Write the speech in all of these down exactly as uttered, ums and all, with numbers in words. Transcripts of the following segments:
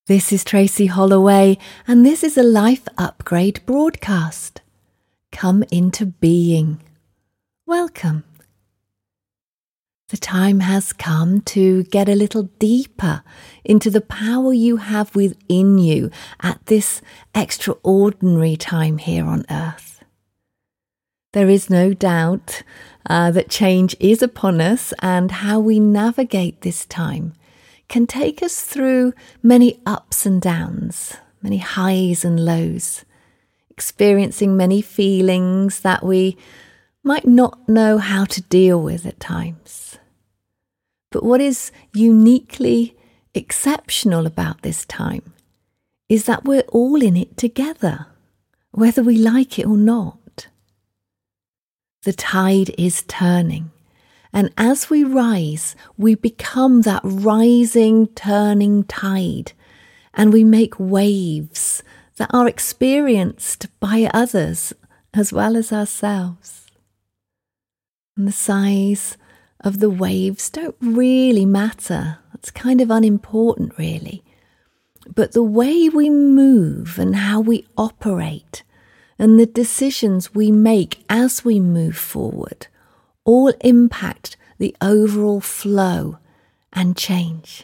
This is Tracy Holloway, and this is a Life Upgrade broadcast. Come into being. Welcome. The time has come to get a little deeper into the power you have within you at this extraordinary time here on earth. There is no doubt uh, that change is upon us, and how we navigate this time can take us through many ups and downs, many highs and lows, experiencing many feelings that we might not know how to deal with at times. But what is uniquely exceptional about this time is that we're all in it together, whether we like it or not. The tide is turning. And as we rise, we become that rising, turning tide, and we make waves that are experienced by others as well as ourselves. And the size of the waves don't really matter. It's kind of unimportant, really. But the way we move and how we operate and the decisions we make as we move forward all impact the overall flow and change.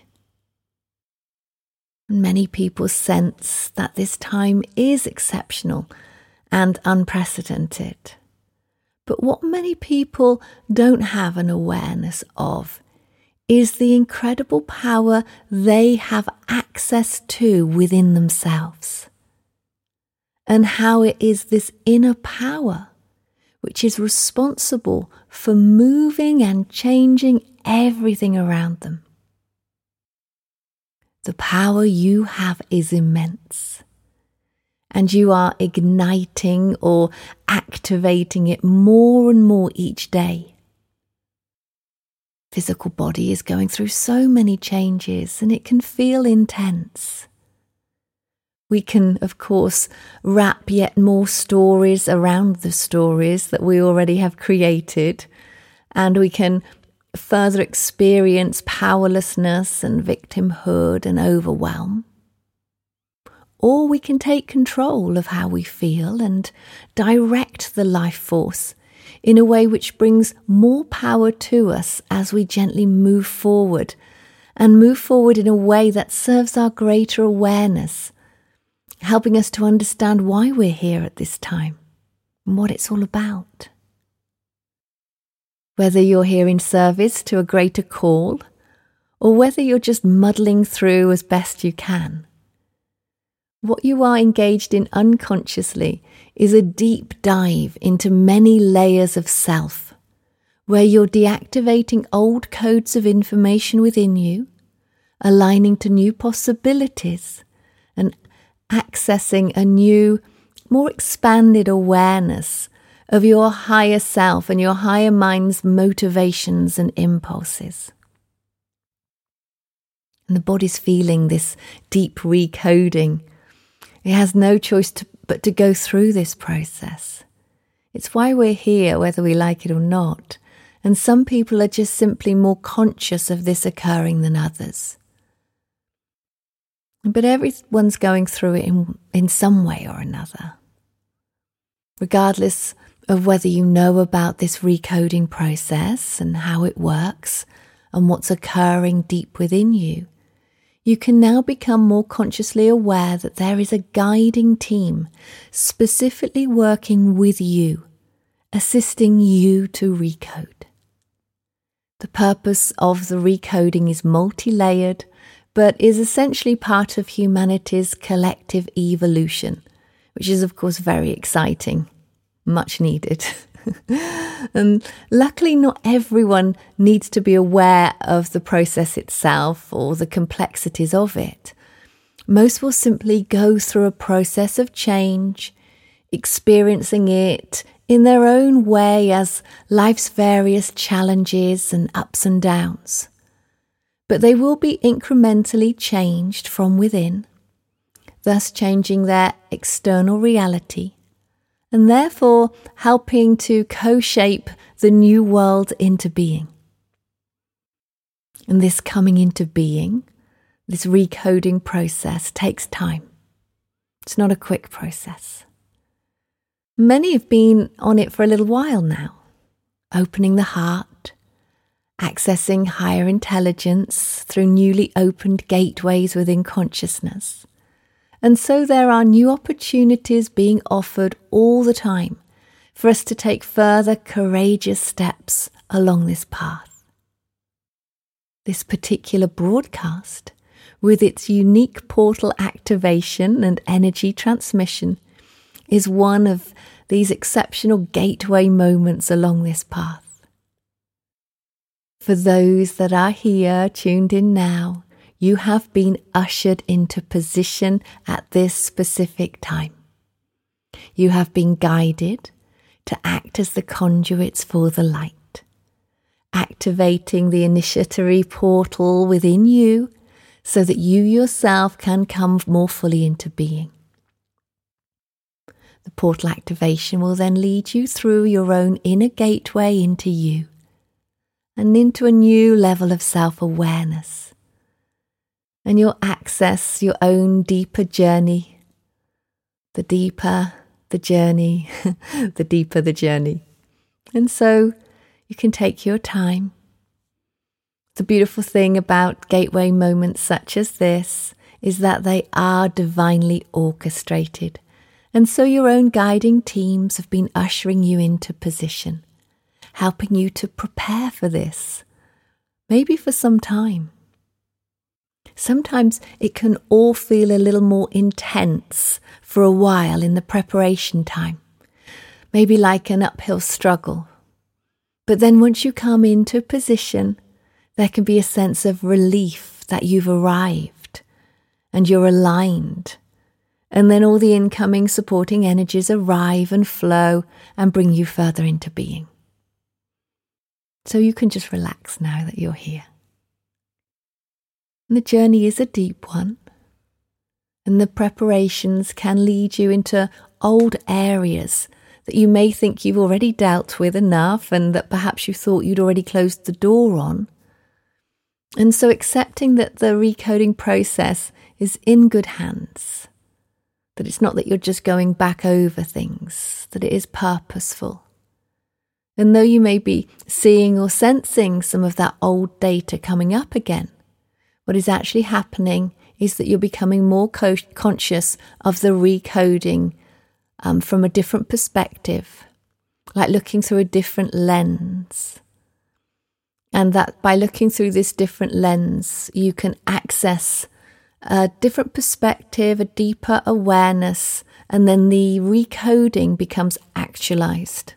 Many people sense that this time is exceptional and unprecedented. But what many people don't have an awareness of is the incredible power they have access to within themselves, and how it is this inner power which is responsible for moving and changing everything around them. The power you have is immense, and you are igniting or activating it more and more each day. Physical body is going through so many changes, and it can feel intense. We can, of course, wrap yet more stories around the stories that we already have created, and we can further experience powerlessness and victimhood and overwhelm. Or we can take control of how we feel and direct the life force in a way which brings more power to us as we gently move forward, and move forward in a way that serves our greater awareness, helping us to understand why we're here at this time and what it's all about. Whether you're here in service to a greater call, or whether you're just muddling through as best you can, what you are engaged in unconsciously is a deep dive into many layers of self, where you're deactivating old codes of information within you, aligning to new possibilities, and accessing a new, more expanded awareness of your higher self and your higher mind's motivations and impulses. And the body's feeling this deep recoding. It has no choice to, but to go through this process. It's why we're here, whether we like it or not. And some people are just simply more conscious of this occurring than others. But everyone's going through it in, in some way or another. Regardless of whether you know about this recoding process and how it works and what's occurring deep within you, you can now become more consciously aware that there is a guiding team specifically working with you, assisting you to recode. The purpose of the recoding is multi-layered, but is essentially part of humanity's collective evolution, which is of course very exciting, much needed. And luckily not everyone needs to be aware of the process itself or the complexities of it. Most will simply go through a process of change, experiencing it in their own way as life's various challenges and ups and downs. But they will be incrementally changed from within, thus changing their external reality, and therefore helping to co-shape the new world into being. And this coming into being, this recoding process takes time. It's not a quick process. Many have been on it for a little while now, opening the heart, accessing higher intelligence through newly opened gateways within consciousness. And so there are new opportunities being offered all the time for us to take further courageous steps along this path. This particular broadcast, with its unique portal activation and energy transmission, is one of these exceptional gateway moments along this path. For those that are here, tuned in now, you have been ushered into position at this specific time. You have been guided to act as the conduits for the light, activating the initiatory portal within you so that you yourself can come more fully into being. The portal activation will then lead you through your own inner gateway into you and into a new level of self-awareness. And you'll access your own deeper journey. The deeper the journey, the deeper the journey. And so you can take your time. The beautiful thing about gateway moments such as this is that they are divinely orchestrated. And so your own guiding teams have been ushering you into position, helping you to prepare for this, maybe for some time. Sometimes it can all feel a little more intense for a while in the preparation time, maybe like an uphill struggle. But then once you come into position, there can be a sense of relief that you've arrived and you're aligned. And then all the incoming supporting energies arrive and flow and bring you further into being. So you can just relax now that you're here. And the journey is a deep one, and the preparations can lead you into old areas that you may think you've already dealt with enough and that perhaps you thought you'd already closed the door on. And so accepting that the recoding process is in good hands, that it's not that you're just going back over things, that it is purposeful. And though you may be seeing or sensing some of that old data coming up again, what is actually happening is that you're becoming more co- conscious of the recoding um, from a different perspective, like looking through a different lens. And that by looking through this different lens, you can access a different perspective, a deeper awareness, and then the recoding becomes actualized.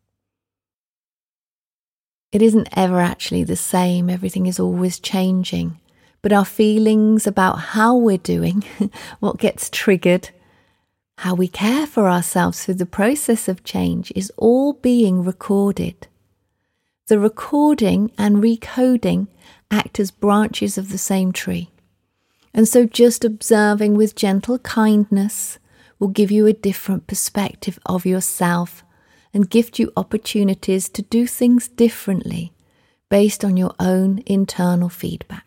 It isn't ever actually the same. Everything is always changing. But our feelings about how we're doing, what gets triggered, how we care for ourselves through the process of change is all being recorded. The recording and recoding act as branches of the same tree. And so just observing with gentle kindness will give you a different perspective of yourself and gift you opportunities to do things differently based on your own internal feedback.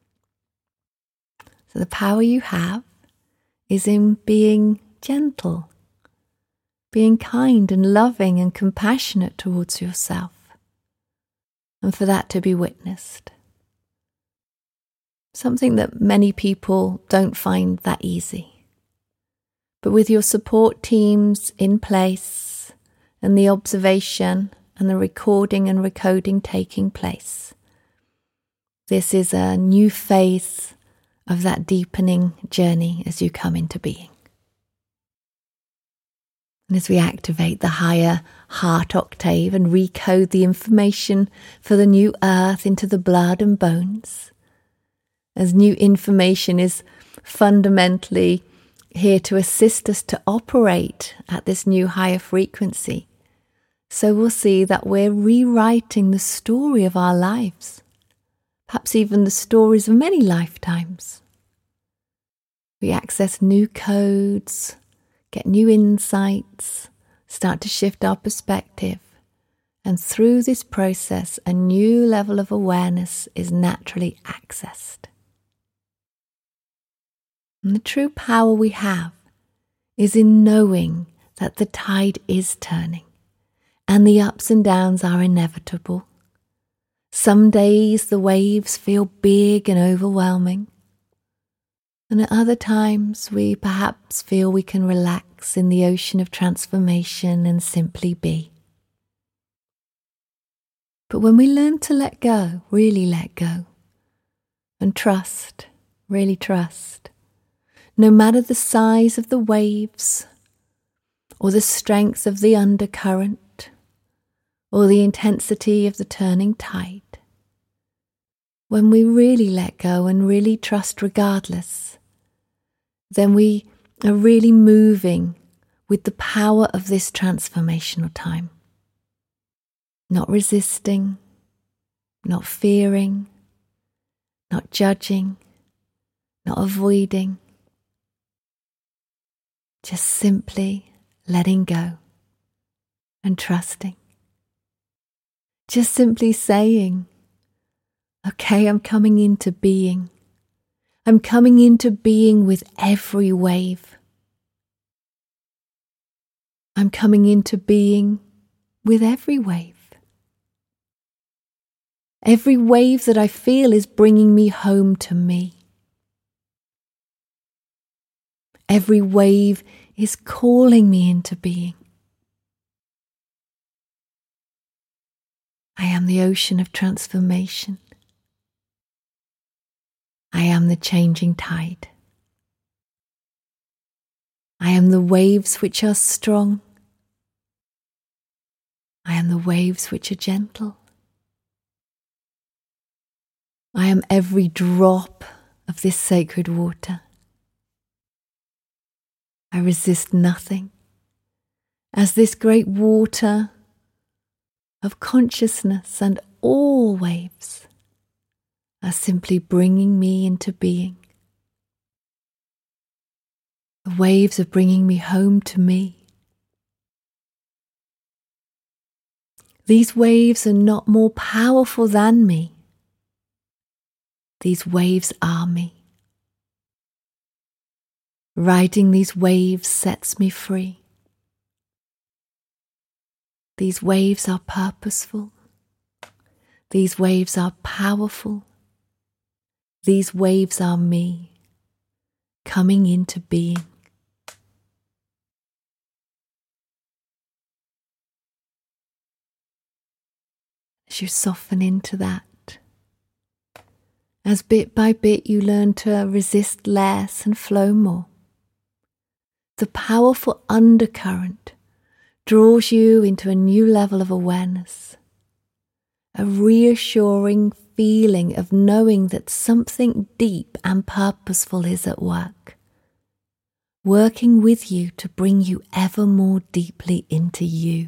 So the power you have is in being gentle, being kind and loving and compassionate towards yourself, and for that to be witnessed. Something that many people don't find that easy. But with your support teams in place and the observation and the recording and recoding taking place, this is a new phase of that deepening journey as you come into being. And as we activate the higher heart octave and recode the information for the new earth into the blood and bones, as new information is fundamentally here to assist us to operate at this new higher frequency, so we'll see that we're rewriting the story of our lives. Perhaps even the stories of many lifetimes. We access new codes, get new insights, start to shift our perspective, and through this process, a new level of awareness is naturally accessed. And the true power we have is in knowing that the tide is turning and the ups and downs are inevitable. Some days the waves feel big and overwhelming, and at other times we perhaps feel we can relax in the ocean of transformation and simply be. But when we learn to let go, really let go, and trust, really trust, no matter the size of the waves, or the strength of the undercurrent, or the intensity of the turning tide, when we really let go and really trust regardless, then we are really moving with the power of this transformational time. Not resisting, not fearing, not judging, not avoiding, just simply letting go and trusting. Just simply saying, okay, I'm coming into being. I'm coming into being with every wave. I'm coming into being with every wave. Every wave that I feel is bringing me home to me. Every wave is calling me into being. I am the ocean of transformation. I am the changing tide. I am the waves which are strong. I am the waves which are gentle. I am every drop of this sacred water. I resist nothing, as this great water of consciousness and all waves are simply bringing me into being. The waves are bringing me home to me. These waves are not more powerful than me. These waves are me. Riding these waves sets me free. These waves are purposeful. These waves are powerful. These waves are me, coming into being. As you soften into that, as bit by bit you learn to resist less and flow more, the powerful undercurrent draws you into a new level of awareness, a reassuring feeling of knowing that something deep and purposeful is at work, working with you to bring you ever more deeply into you.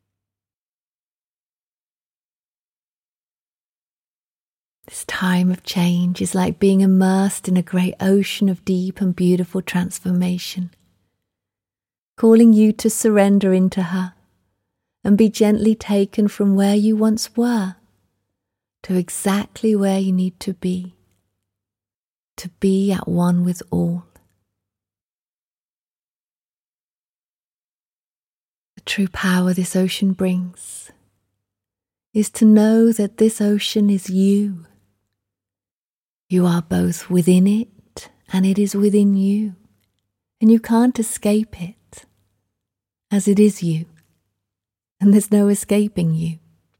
This time of change is like being immersed in a great ocean of deep and beautiful transformation, calling you to surrender into her and be gently taken from where you once were to exactly where you need to be, to be at one with all. The true power this ocean brings is to know that this ocean is you. You are both within it and it is within you, and you can't escape it, as it is you, and there's no escaping you.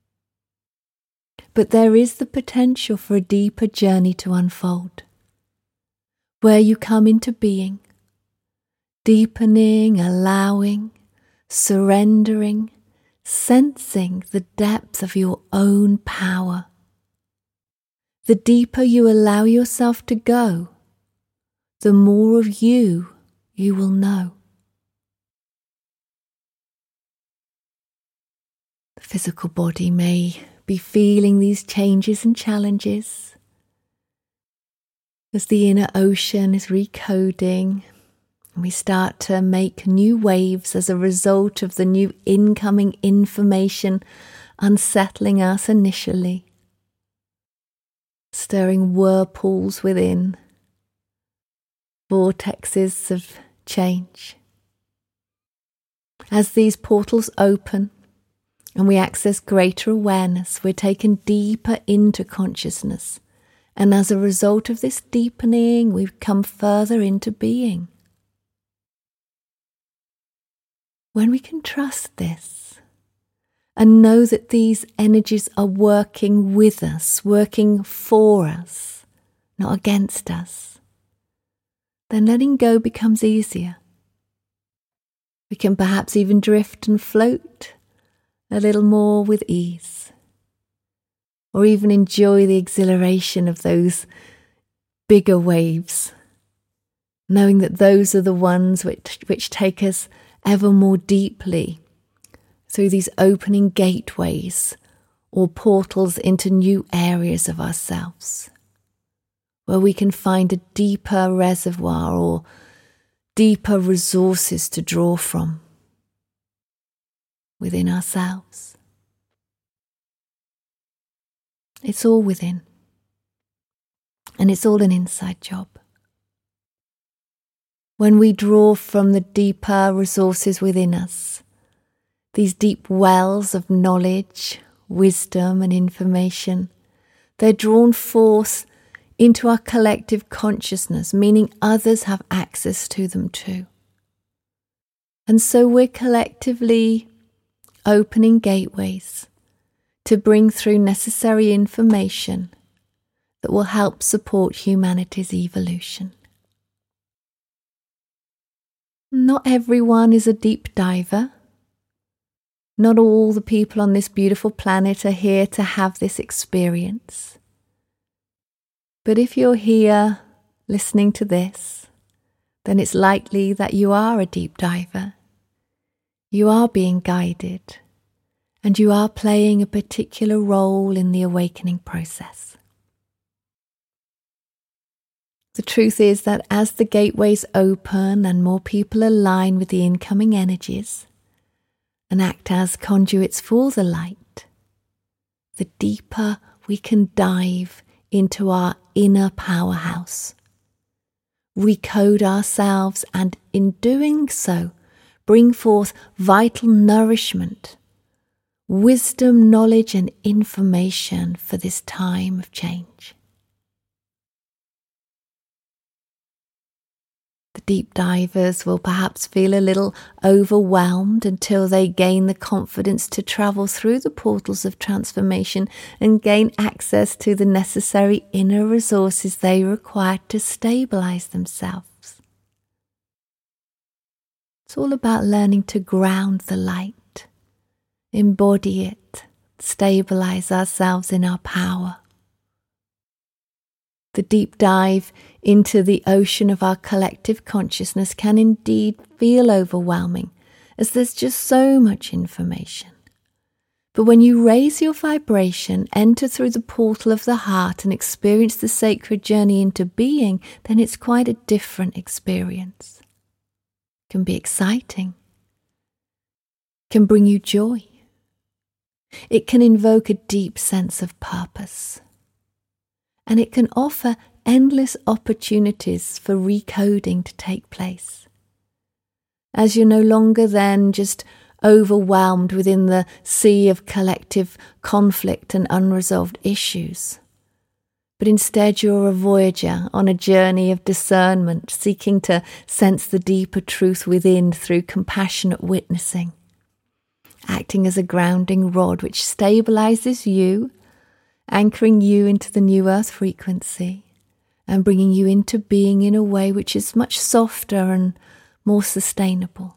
But there is the potential for a deeper journey to unfold, where you come into being, deepening, allowing, surrendering, sensing the depth of your own power. The deeper you allow yourself to go, the more of you you will know. The physical body may be feeling these changes and challenges as the inner ocean is recoding and we start to make new waves as a result of the new incoming information unsettling us initially, stirring whirlpools within, vortexes of change. As these portals open and we access greater awareness, we're taken deeper into consciousness. And as a result of this deepening, we've come further into being. When we can trust this and know that these energies are working with us, working for us, not against us, then letting go becomes easier. We can perhaps even drift and float a little more with ease, or even enjoy the exhilaration of those bigger waves, knowing that those are the ones which, which take us ever more deeply through these opening gateways or portals into new areas of ourselves, where we can find a deeper reservoir or deeper resources to draw from within ourselves. It's all within, and it's all an inside job. When we draw from the deeper resources within us, these deep wells of knowledge, wisdom and information, they're drawn forth into our collective consciousness, meaning others have access to them too. And so we're collectively opening gateways to bring through necessary information that will help support humanity's evolution. Not everyone is a deep diver. Not all the people on this beautiful planet are here to have this experience. But if you're here listening to this, then it's likely that you are a deep diver. You are being guided, and you are playing a particular role in the awakening process. The truth is that as the gateways open and more people align with the incoming energies and act as conduits for the light, the deeper we can dive into our inner powerhouse, recode ourselves, and in doing so, bring forth vital nourishment, wisdom, knowledge, and information for this time of change. The deep divers will perhaps feel a little overwhelmed until they gain the confidence to travel through the portals of transformation and gain access to the necessary inner resources they require to stabilize themselves. It's all about learning to ground the light, embody it, stabilize ourselves in our power. The deep dive into the ocean of our collective consciousness can indeed feel overwhelming, as there's just so much information. But when you raise your vibration, enter through the portal of the heart and experience the sacred journey into being, then it's quite a different experience. It can be exciting. It can bring you joy. It can invoke a deep sense of purpose. And it can offer endless opportunities for recoding to take place. As you're no longer then just overwhelmed within the sea of collective conflict and unresolved issues, but instead you're a voyager on a journey of discernment, seeking to sense the deeper truth within through compassionate witnessing, acting as a grounding rod which stabilizes you, anchoring you into the new earth frequency and bringing you into being in a way which is much softer and more sustainable.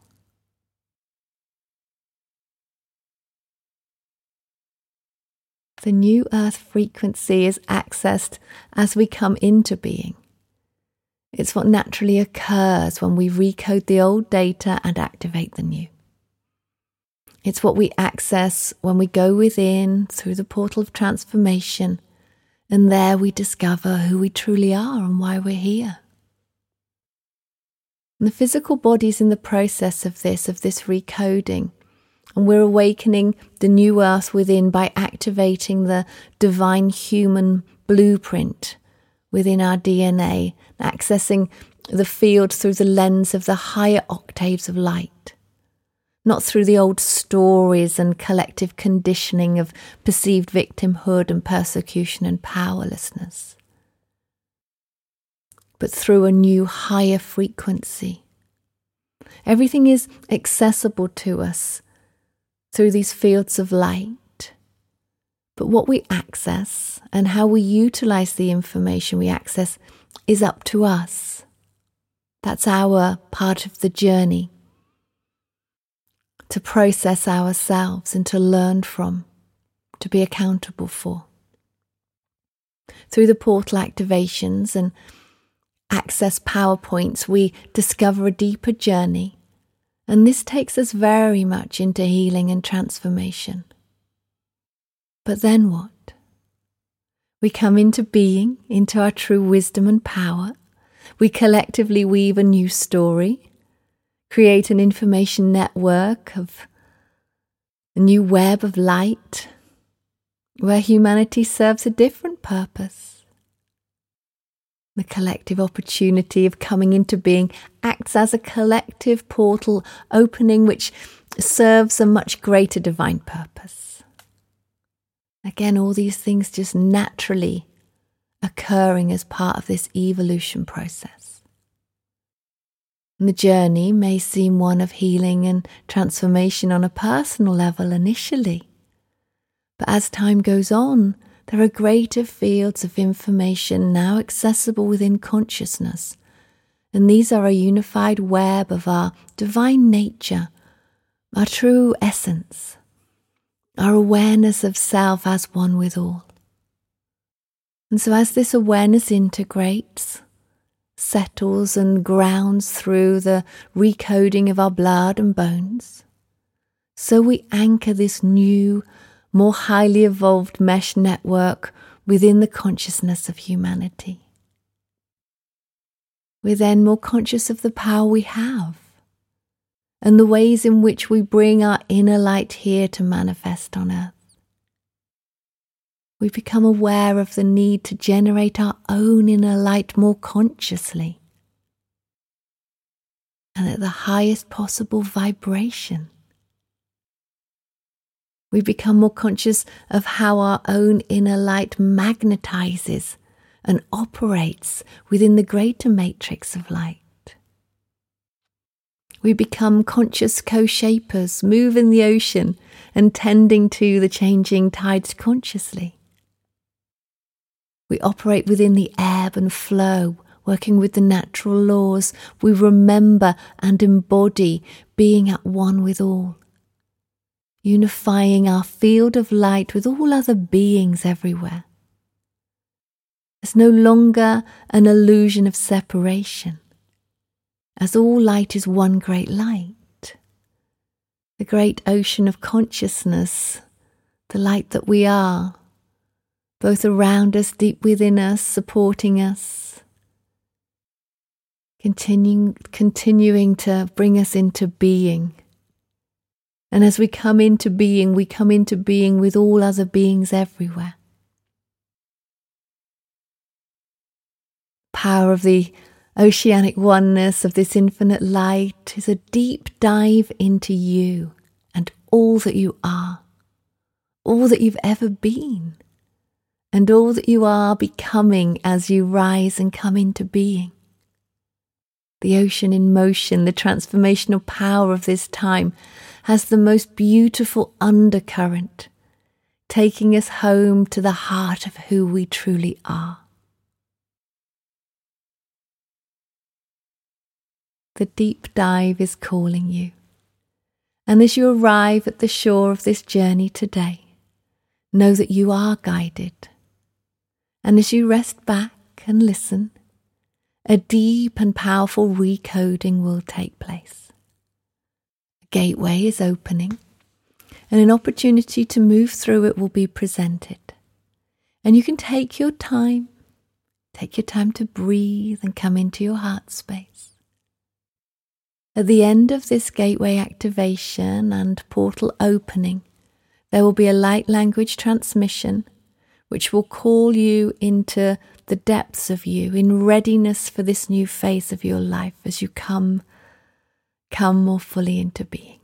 The new earth frequency is accessed as we come into being. It's what naturally occurs when we recode the old data and activate the new. It's what we access when we go within through the portal of transformation, and there we discover who we truly are and why we're here. And the physical body's in the process of this, of this recoding, and we're awakening the new earth within by activating the divine human blueprint within our D N A, accessing the field through the lens of the higher octaves of light, not through the old stories and collective conditioning of perceived victimhood and persecution and powerlessness, but through a new higher frequency. Everything is accessible to us through these fields of light, but what we access and how we utilize the information we access is up to us. That's our part of the journey, to process ourselves and to learn from, to be accountable for. Through the portal activations and access PowerPoints, we discover a deeper journey, and this takes us very much into healing and transformation. But then what? We come into being, into our true wisdom and power. We collectively weave a new story, create an information network of a new web of light, where humanity serves a different purpose. The collective opportunity of coming into being acts as a collective portal opening which serves a much greater divine purpose. Again, all these things just naturally occurring as part of this evolution process. And the journey may seem one of healing and transformation on a personal level initially, but as time goes on, there are greater fields of information now accessible within consciousness, and these are a unified web of our divine nature, our true essence, our awareness of self as one with all. And so as this awareness integrates, settles and grounds through the recoding of our blood and bones, so we anchor this new, more highly evolved mesh network within the consciousness of humanity. We're then more conscious of the power we have and the ways in which we bring our inner light here to manifest on earth. We become aware of the need to generate our own inner light more consciously and at the highest possible vibration. We become more conscious of how our own inner light magnetizes and operates within the greater matrix of light. We become conscious co-shapers, moving the ocean and tending to the changing tides consciously. We operate within the ebb and flow, working with the natural laws. We remember and embody being at one with all, unifying our field of light with all other beings everywhere. There's no longer an illusion of separation, as all light is one great light, the great ocean of consciousness, the light that we are, both around us, deep within us, supporting us, continuing, continuing to bring us into being. And as we come into being, we come into being with all other beings everywhere. Power of the oceanic oneness of this infinite light is a deep dive into you and all that you are, all that you've ever been, and all that you are becoming as you rise and come into being. The ocean in motion, the transformational power of this time, has the most beautiful undercurrent, taking us home to the heart of who we truly are. The deep dive is calling you, and as you arrive at the shore of this journey today, know that you are guided, and as you rest back and listen, a deep and powerful recoding will take place. A gateway is opening, and an opportunity to move through it will be presented. And you can take your time, take your time to breathe and come into your heart space. At the end of this gateway activation and portal opening, there will be a light language transmission which will call you into the depths of you in readiness for this new phase of your life as you come, come more fully into being.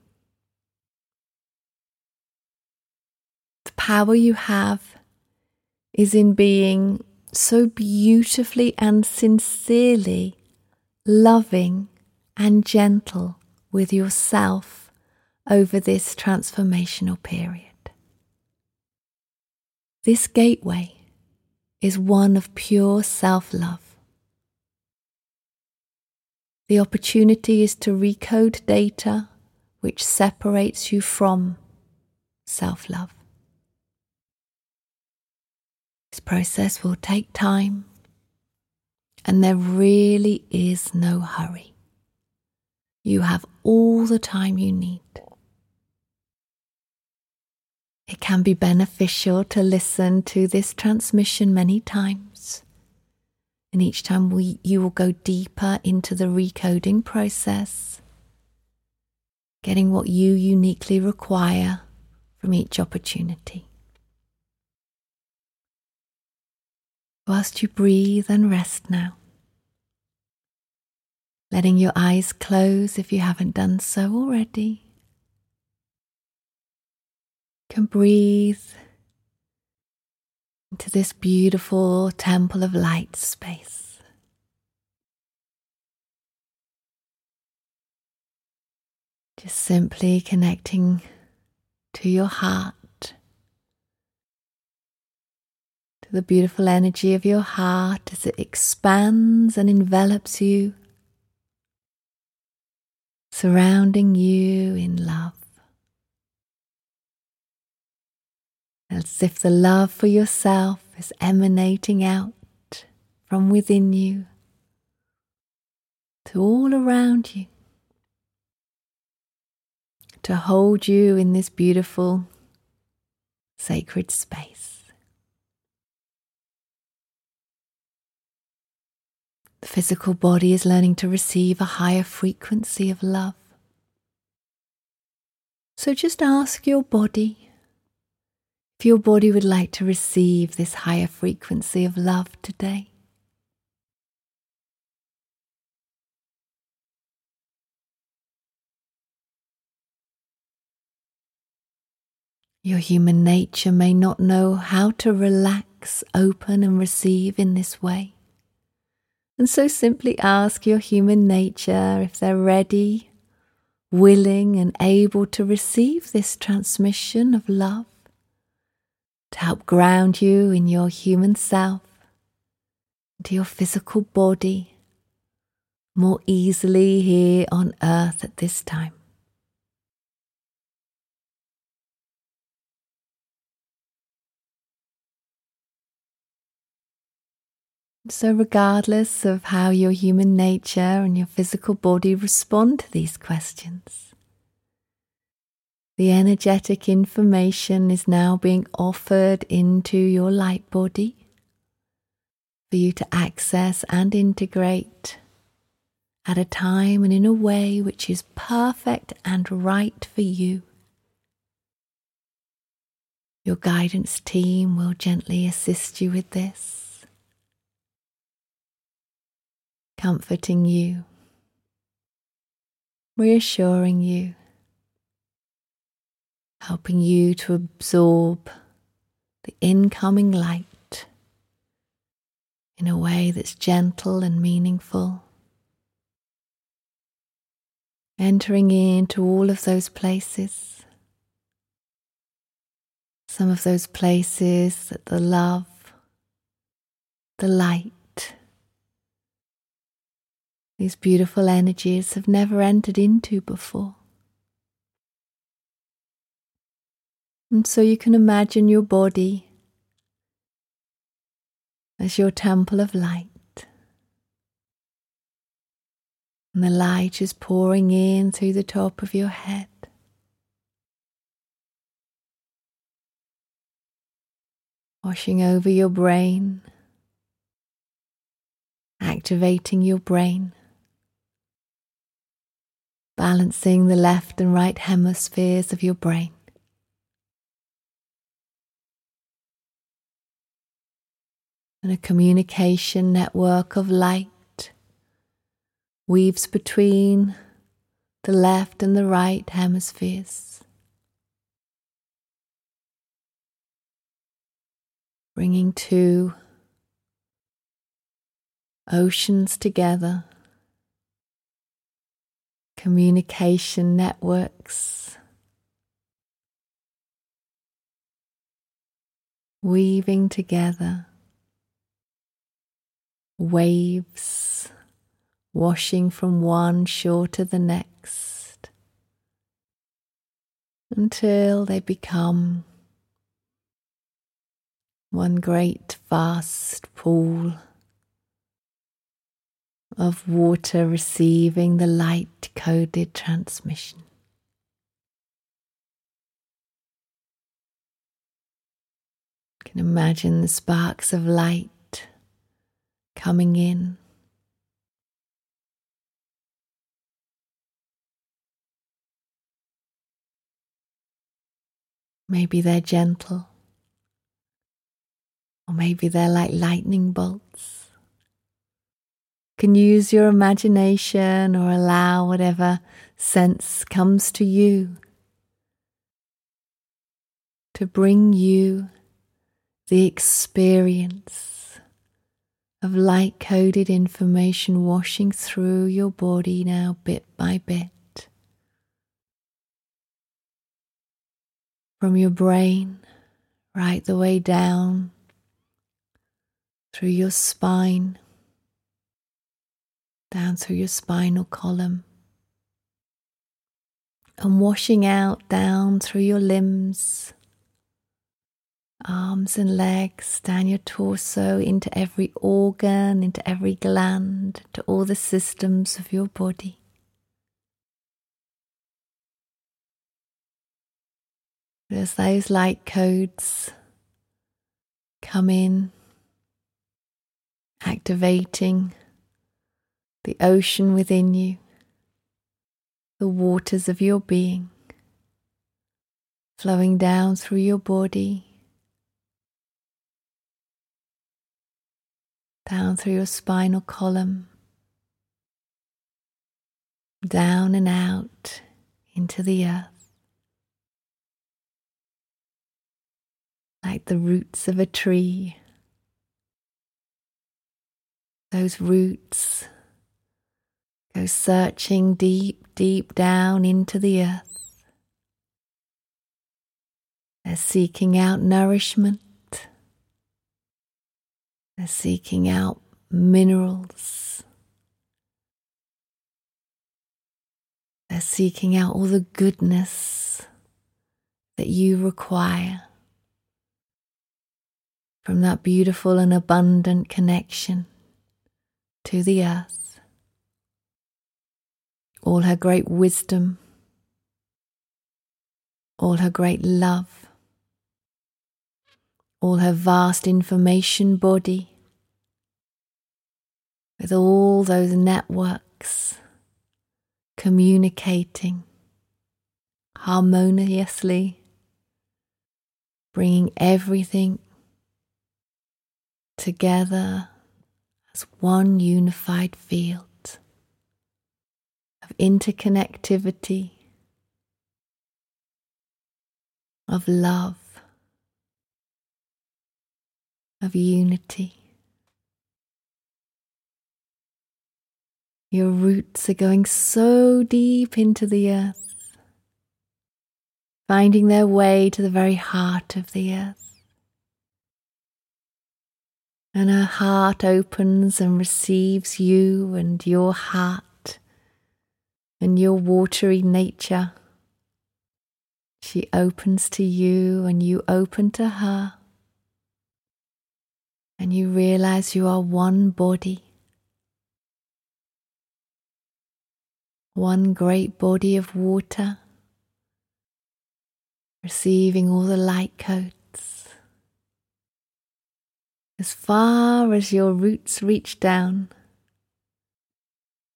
The power you have is in being so beautifully and sincerely loving and gentle with yourself over this transformational period. This gateway is one of pure self-love. The opportunity is to recode data which separates you from self-love. This process will take time, and there really is no hurry. You have all the time you need. It can be beneficial to listen to this transmission many times, and each time we, you will go deeper into the recoding process, getting what you uniquely require from each opportunity. Whilst you breathe and rest now, letting your eyes close if you haven't done so already, you can breathe into this beautiful temple of light space. Just simply connecting to your heart, to the beautiful energy of your heart as it expands and envelops you, surrounding you in love. As if the love for yourself is emanating out from within you to all around you, to hold you in this beautiful sacred space. The physical body is learning to receive a higher frequency of love. So just ask your body if your body would like to receive this higher frequency of love today. Your human nature may not know how to relax, open and receive in this way. And so simply ask your human nature if they're ready, willing and able to receive this transmission of love, to help ground you in your human self, into your physical body, more easily here on earth at this time. So regardless of how your human nature and your physical body respond to these questions, the energetic information is now being offered into your light body for you to access and integrate at a time and in a way which is perfect and right for you. Your guidance team will gently assist you with this, comforting you, reassuring you, helping you to absorb the incoming light in a way that's gentle and meaningful, entering into all of those places, some of those places that the love, the light, these beautiful energies have never entered into before. And so you can imagine your body as your temple of light. And the light is pouring in through the top of your head, washing over your brain, activating your brain, balancing the left and right hemispheres of your brain. And a communication network of light weaves between the left and the right hemispheres, bringing two oceans together, communication networks weaving together, waves washing from one shore to the next until they become one great vast pool of water receiving the light-coded transmission. You can imagine the sparks of light coming in, maybe they're gentle, or maybe they're like lightning bolts. You can use your imagination or allow whatever sense comes to you to bring you the experience of light-coded information washing through your body now bit by bit. From your brain right the way down through your spine, down through your spinal column, and washing out down through your limbs, arms and legs, down your torso, into every organ, into every gland, to all the systems of your body. As those light codes come in, activating the ocean within you, the waters of your being, flowing down through your body, down through your spinal column, down and out into the earth, like the roots of a tree. Those roots go searching deep, deep down into the earth. They're seeking out nourishment. They're seeking out minerals. They're seeking out all the goodness that you require from that beautiful and abundant connection to the earth. All her great wisdom, all her great love, all her vast information body, with all those networks communicating harmoniously, bringing everything together as one unified field of interconnectivity, of love, of unity. Your roots are going so deep into the earth, finding their way to the very heart of the earth. And her heart opens and receives you and your heart and your watery nature. She opens to you and you open to her. And you realize you are one body, one great body of water, receiving all the light codes. As far as your roots reach down,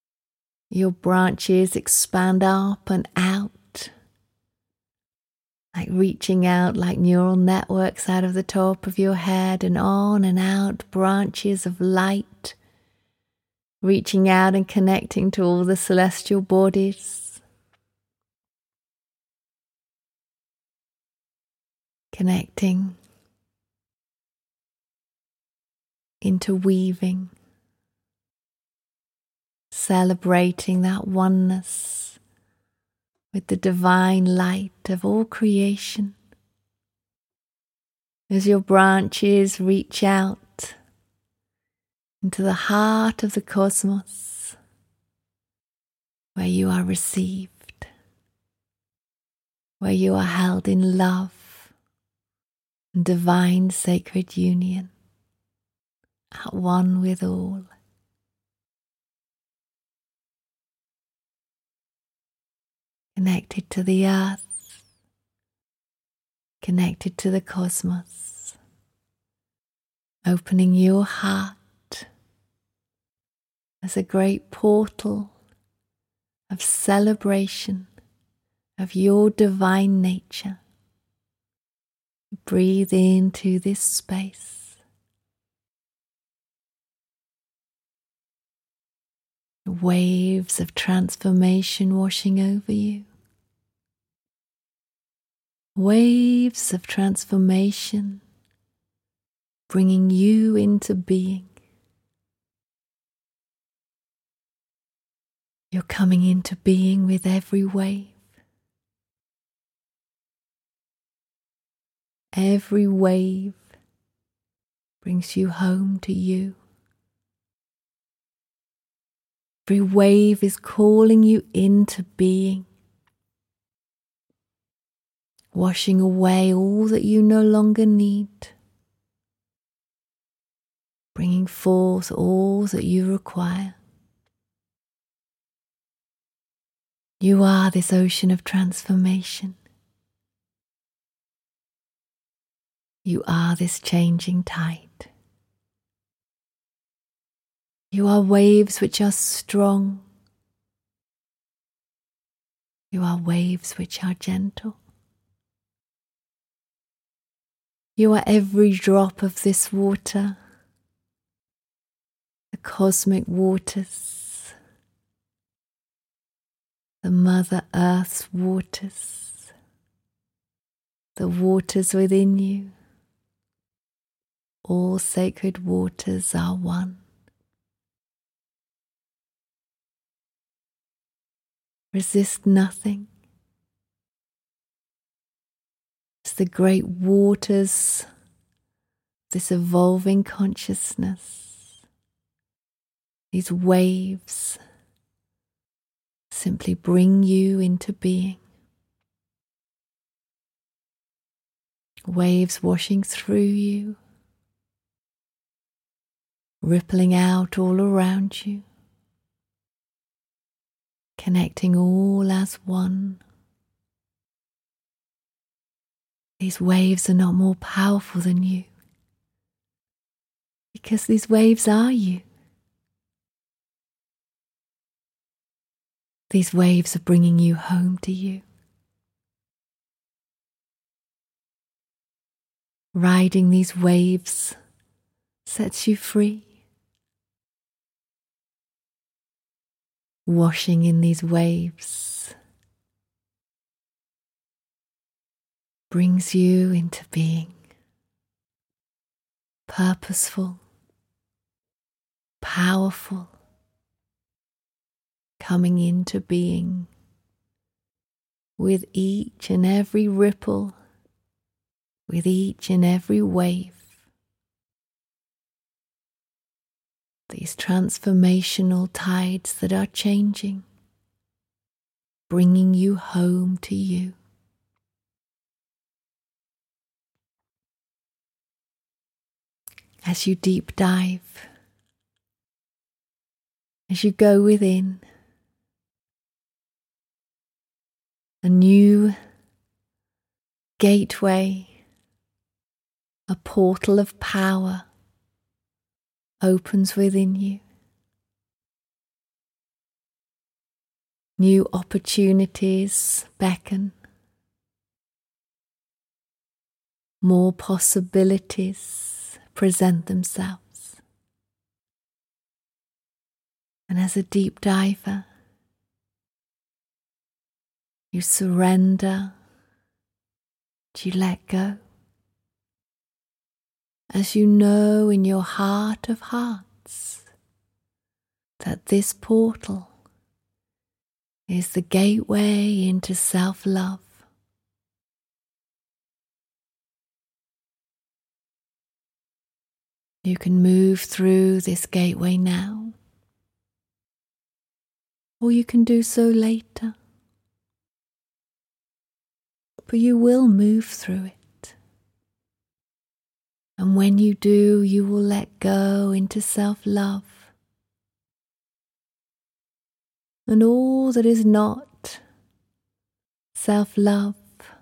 your branches expand up and out like reaching out like neural networks out of the top of your head and on and out branches of light, reaching out and connecting to all the celestial bodies, connecting, interweaving, celebrating that oneness with the divine light of all creation. As your branches reach out into the heart of the cosmos, where you are received, where you are held in love and divine sacred union, at one with all. Connected to the earth, connected to the cosmos, opening your heart as a great portal of celebration of your divine nature. Breathe into this space. Waves of transformation washing over you. Waves of transformation bringing you into being. You're coming into being with every wave. Every wave brings you home to you. Every wave is calling you into being, washing away all that you no longer need, bringing forth all that you require. You are this ocean of transformation. You are this changing tide. You are waves which are strong. You are waves which are gentle. You are every drop of this water, the cosmic waters, the Mother Earth's waters, the waters within you. All sacred waters are one. Resist nothing. As the great waters, this evolving consciousness, these waves simply bring you into being. Waves washing through you, rippling out all around you, connecting all as one. These waves are not more powerful than you, because these waves are you. These waves are bringing you home to you. Riding these waves sets you free. Washing in these waves brings you into being, purposeful, powerful, coming into being with each and every ripple, with each and every wave. These transformational tides that are changing, bringing you home to you. As you deep dive, as you go within, a new gateway, a portal of power opens within you. New opportunities beckon. more possibilities present themselves. And as a deep diver, you surrender, you let go, as you know in your heart of hearts that this portal is the gateway into self-love. You can move through this gateway now, or you can do so later. But you will move through it. And when you do, you will let go into self-love. And all that is not self-love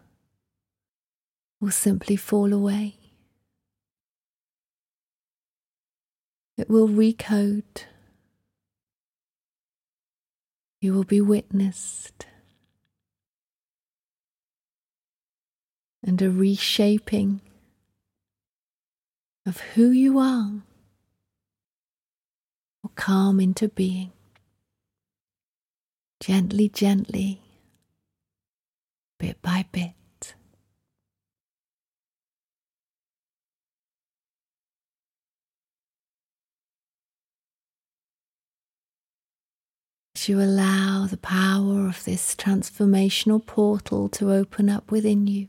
will simply fall away. It will recode. You will be witnessed. And a reshaping of who you are will come into being. Gently, gently, bit by bit. As you allow the power of this transformational portal to open up within you,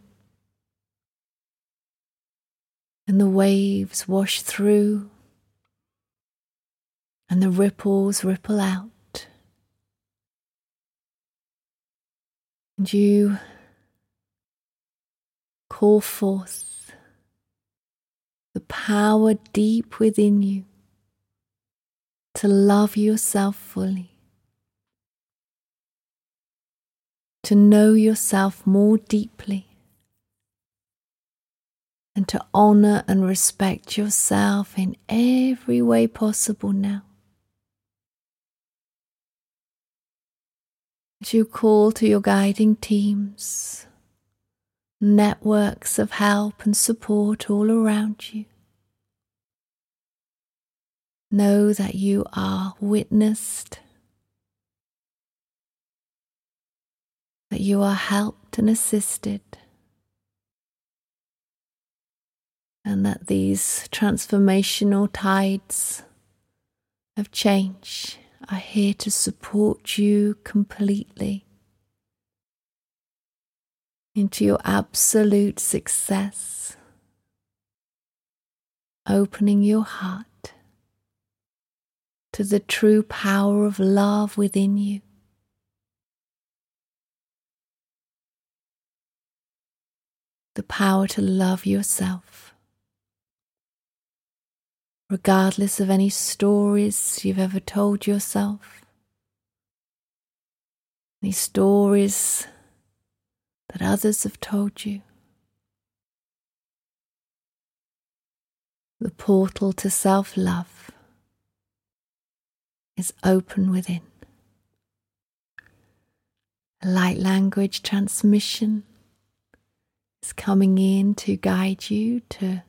and the waves wash through, and the ripples ripple out, and you call forth the power deep within you to love yourself fully, to know yourself more deeply, and to honor and respect yourself in every way possible now. As you call to your guiding teams, networks of help and support all around you, know that you are witnessed, that you are helped and assisted, and that these transformational tides of change are here to support you completely into your absolute success, opening your heart to the true power of love within you. The power to love yourself, regardless of any stories you've ever told yourself, any stories that others have told you. The portal to self-love is open within. A light language transmission is coming in to guide you, to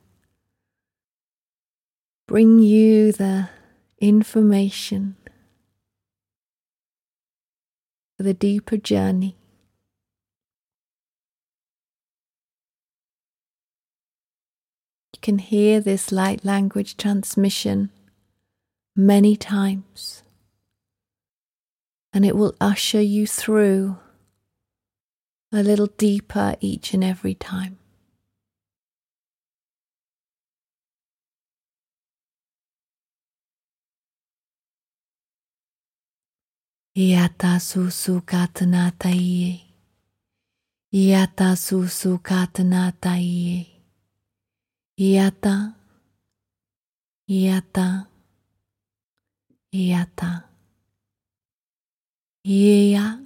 bring you the information for the deeper journey. You can hear this light language transmission many times, and it will usher you through a little deeper each and every time. Iata susu katanata iye. Iata susu katanata iye. Iata. Iata. Iata. Iea.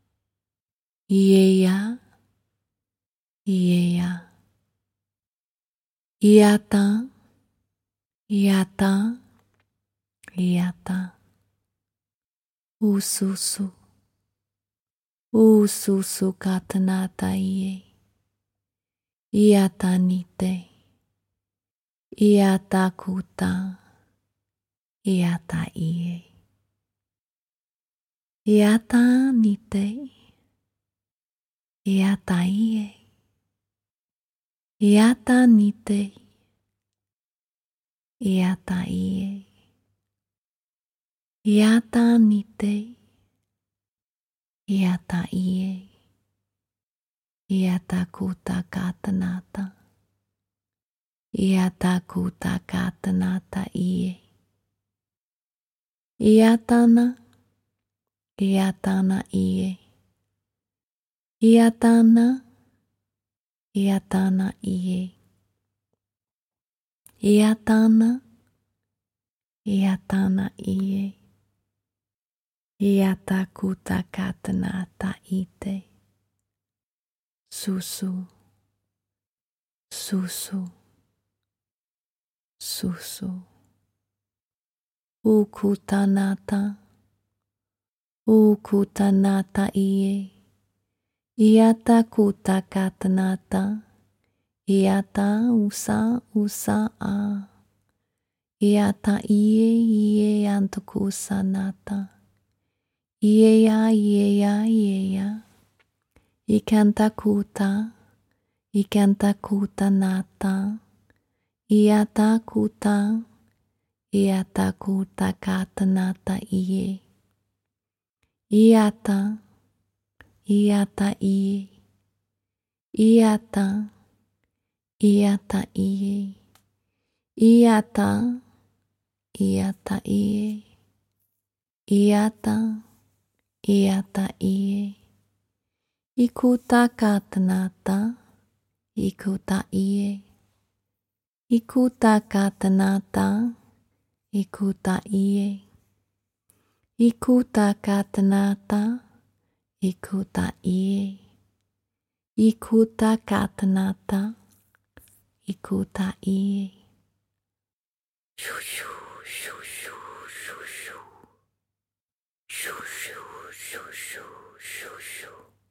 Iea. Iea. Iata. Iata. Iata. Ususu. Ususu katanata iye. Iata nite. Iata kuta. Iata ie. Iata nite. Iata ie. Iata nite. Iata ie. Iata nite. Iata ie. Iata kuta katanata. Iata kuta katanata ie. Iatana. Iatana ie. Iatana. Iatana ie. Iatana. Iatana ie. Iata kuta katanata ite. Susu. Susu. Susu. Ukutanata. Ukutanata ie. Iata kuta katanata. Iata usa usa a. Iata ie ie antokusanata. Iea iea iea. Ikanta kuta. Ikanta kuta nata. Iata kuta. Iata kuta katanata ie. Iata. Iata ie. Iata. Iata ie. Iata. Iata ie. Iata. Iata ie. Ikuta katanata. Ikuta ie. Ikuta katanata. Ikuta ie. Ikuta katanata. Ikuta ie. Ikuta katanata. Ikuta ie. Shushu, shushu, shushu. Shushu, shushu, shushu.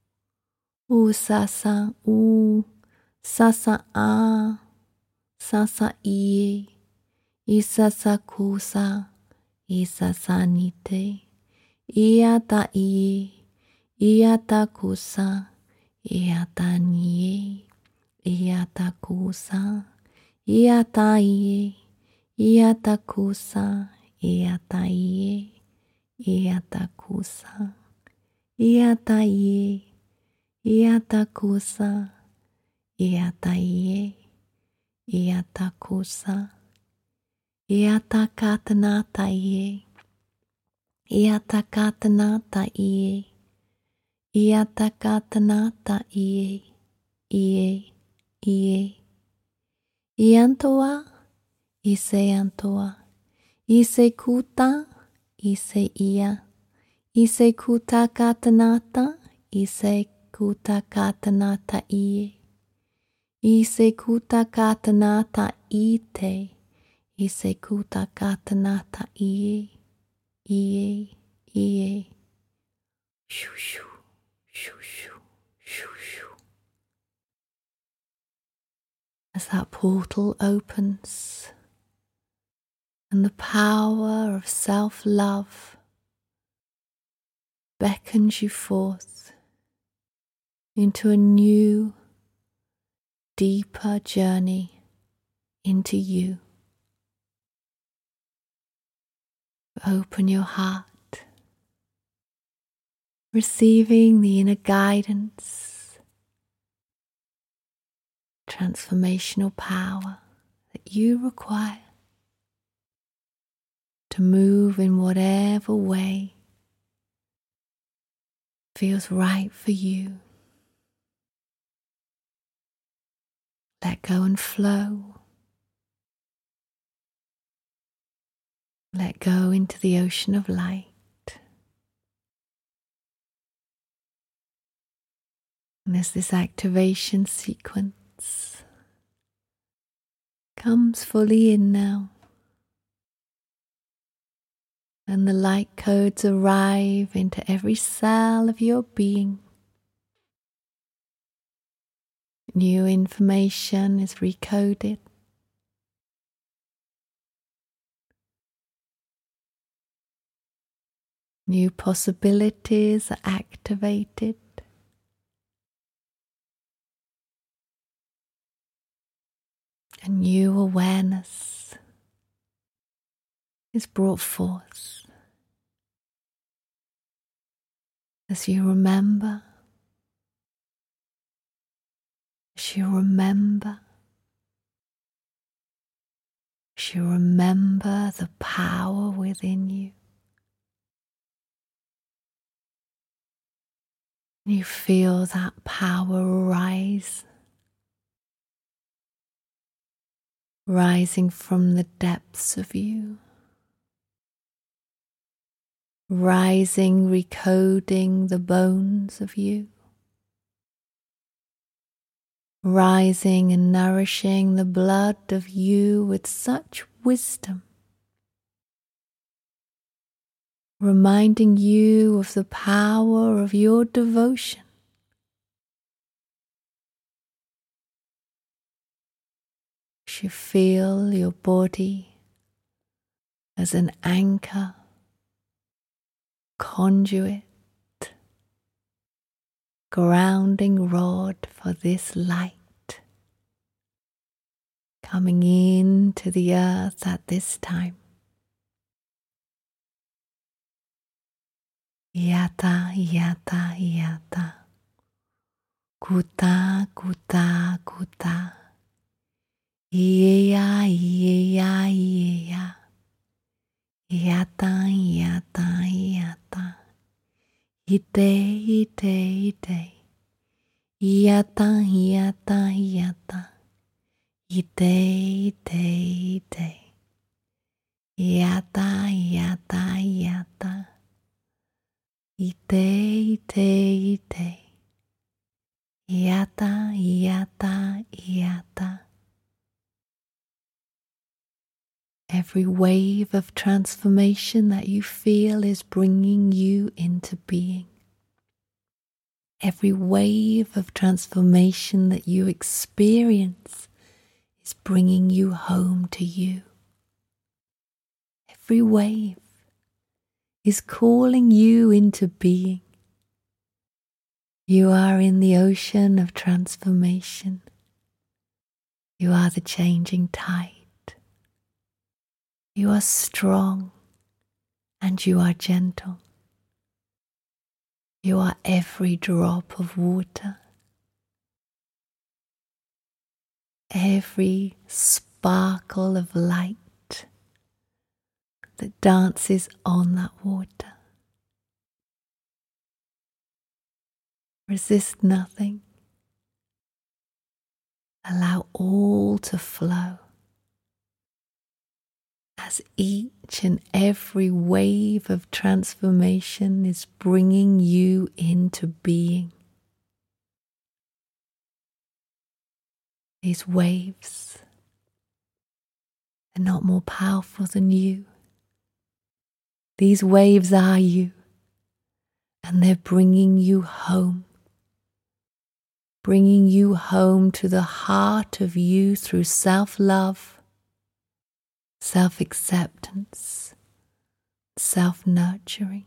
U sasa, u sasa a. Sasa ie. Isasa kusa. Isasa nite. Iata ie. Iata kusa. Iata nie. Iata kusa. Iata ie. Iata kusa. Iata ie. Iata kusa. Iata ie. Iata kusa. Iata ie. Iata kusa. Iata katanata ie. Iata katanata ie. Iata katanata ie. Ie. Ie. Iantoa. Ise antoa. Ise kuta. Ise ia. Ise kuta katanata. Ise kuta katanata ie. Ise kuta katanata ite. Ise kuta katanata ie. Ie. Ie. Shushu. Shushu. Shushu. As that portal opens and the power of self-love beckons you forth into a new, deeper journey into you. Open your heart, receiving the inner guidance, transformational power that you require to move in whatever way feels right for you. Let go and flow. Let go into the ocean of light. And as this activation sequence comes fully in now, and the light codes arrive into every cell of your being, new information is recoded. New possibilities are activated. A new awareness is brought forth as you remember, as you remember, as you remember the power within you. You feel that power rise, rising from the depths of you, rising, recoding the bones of you, rising and nourishing the blood of you with such wisdom, reminding you of the power of your devotion. As you feel your body as an anchor, conduit, grounding rod for this light coming into the earth at this time. Yata, yata, yata. Kuta, kuta, kuta. Iya, iya, iya. Yata, yata, yata. Ite, ite, ite. Yata, yata, yata. Ite, ite, ite. Yata, yata, yata. Ite, ite, ite. Yata, yata, yata. Every wave of transformation that you feel is bringing you into being. Every wave of transformation that you experience is bringing you home to you. Every wave is calling you into being. You are in the ocean of transformation. You are the changing tide. You are strong and you are gentle. You are every drop of water, every sparkle of light that dances on that water. Resist nothing. Allow all to flow as each and every wave of transformation is bringing you into being. These waves are not more powerful than you. These waves are you, and they're bringing you home. Bringing you home to the heart of you through self-love, self-acceptance, self-nurturing.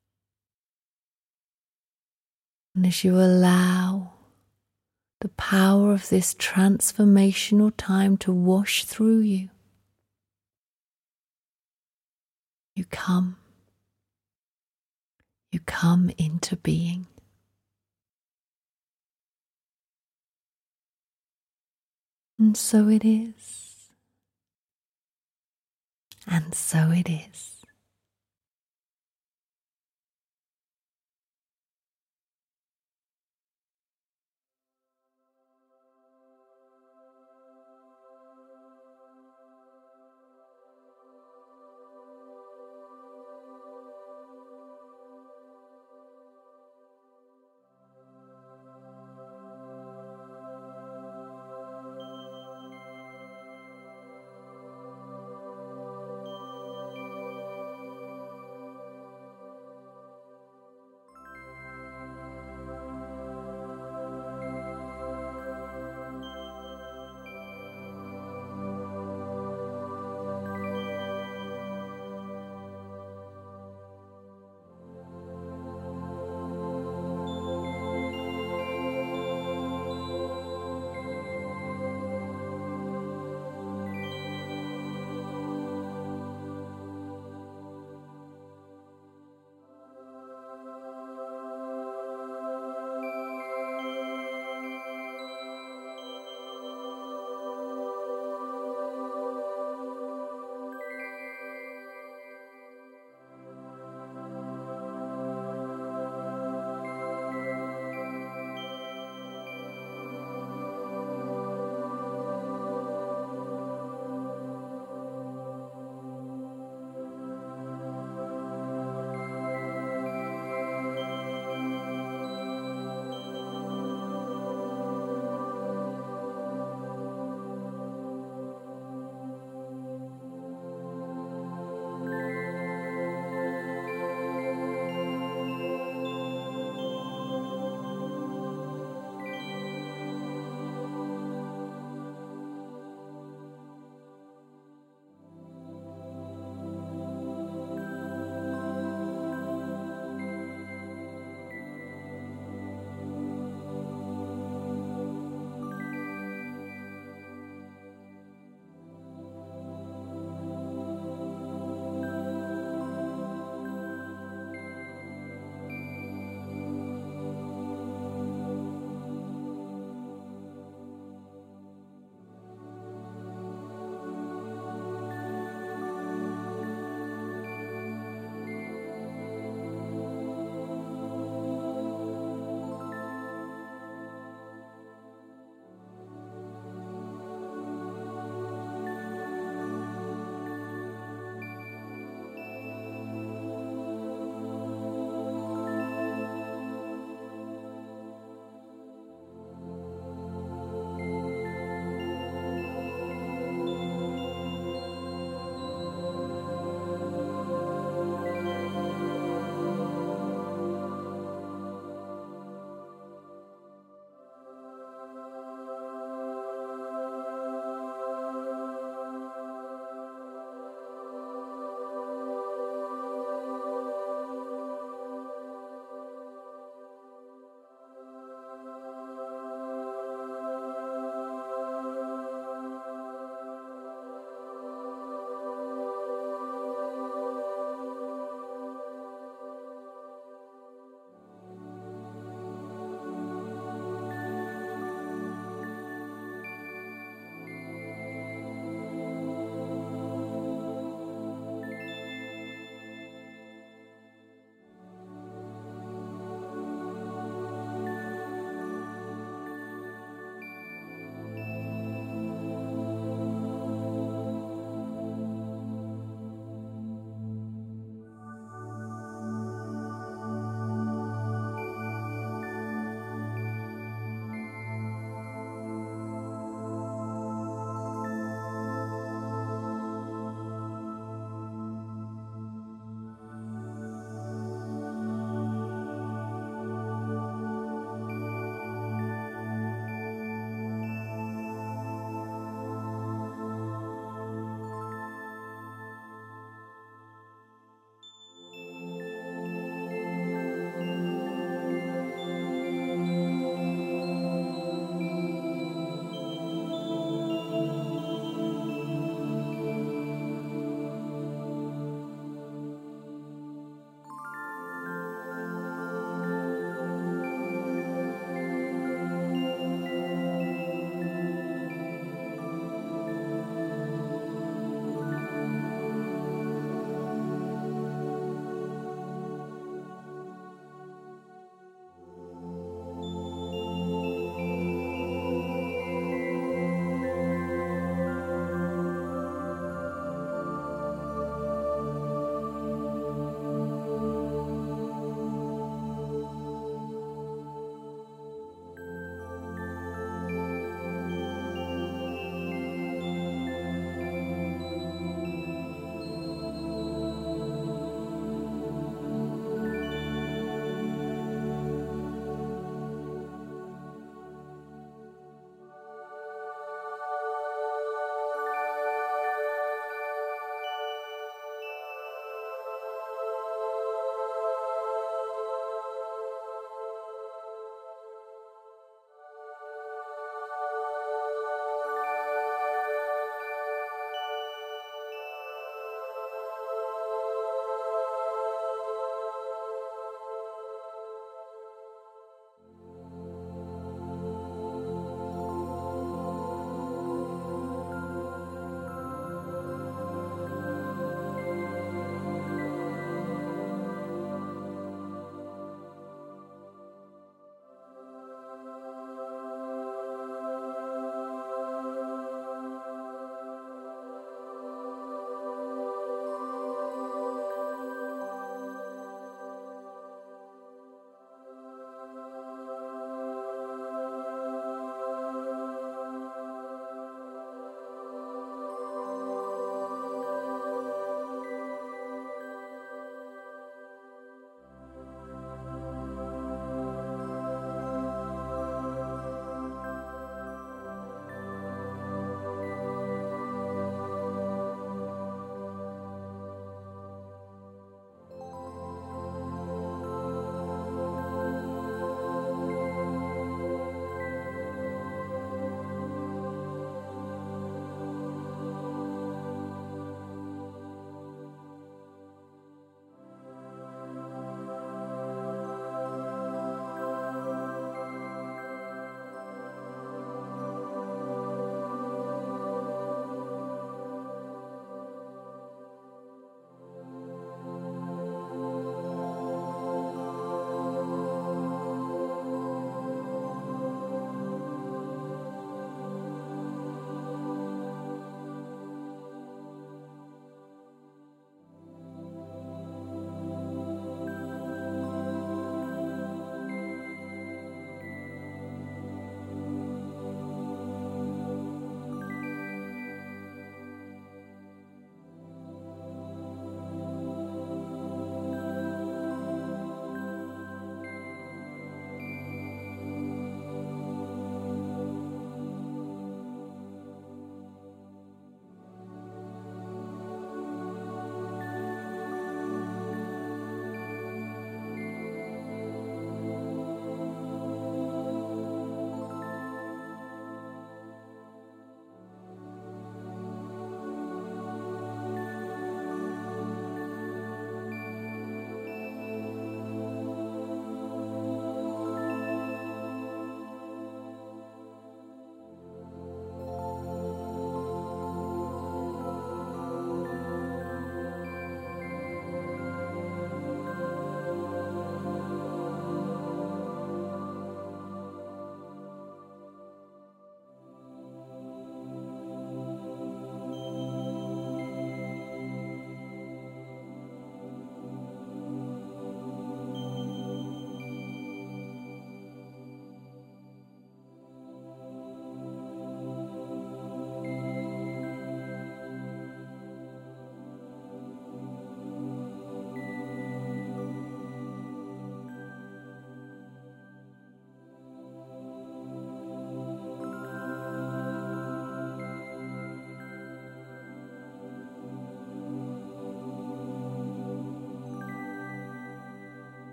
And as you allow the power of this transformational time to wash through you, you come, you come into being. And so it is. And so it is.